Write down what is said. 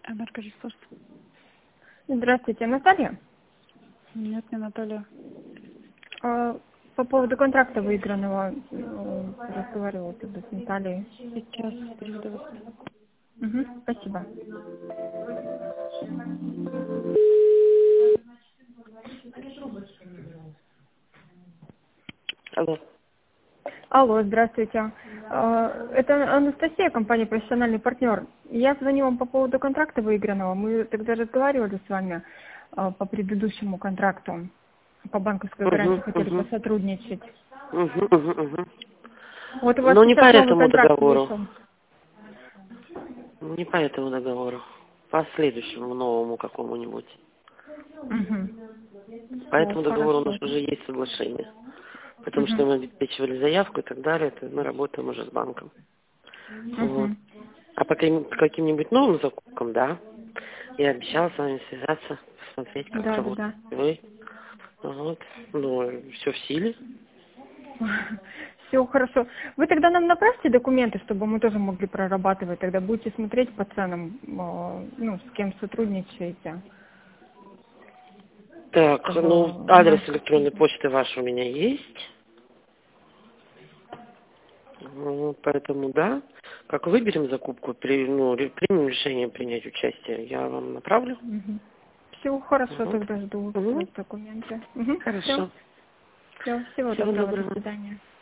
Энергоресурс. Здравствуйте, Наталья. Нет, не Наталья. По поводу контракта выигранного разговаривала тогда с Натальей. Сейчас переведу вас. Спасибо. Алло. Алло, здравствуйте. Это Анастасия, компания «Профессиональный партнер». Я звоню вам по поводу контракта выигранного. Мы тогда разговаривали с вами по предыдущему контракту. По банковской гарантии хотели посотрудничать. Вот у вас Но не по сейчас новый этому контракт договору. вышел. Не по этому договору. По следующему новому какому-нибудь. По этому договору у нас уже есть соглашение. Потому что мы обеспечивали заявку и так далее. Это мы работаем уже с банком. Вот. А по каким-нибудь новым закупкам, да, я обещала с вами связаться, посмотреть, как работаете вы. Вот. Ну, все в силе. Все хорошо. Вы тогда нам направьте документы, чтобы мы тоже могли прорабатывать. Тогда будете смотреть по ценам, ну, с кем сотрудничаете. Так, ну, адрес электронной почты ваш у меня есть. Поэтому, да, как выберем закупку, примем решение принять участие, я вам направлю. Все хорошо, тогда жду документы. Хорошо. Все, всего доброго, до свидания.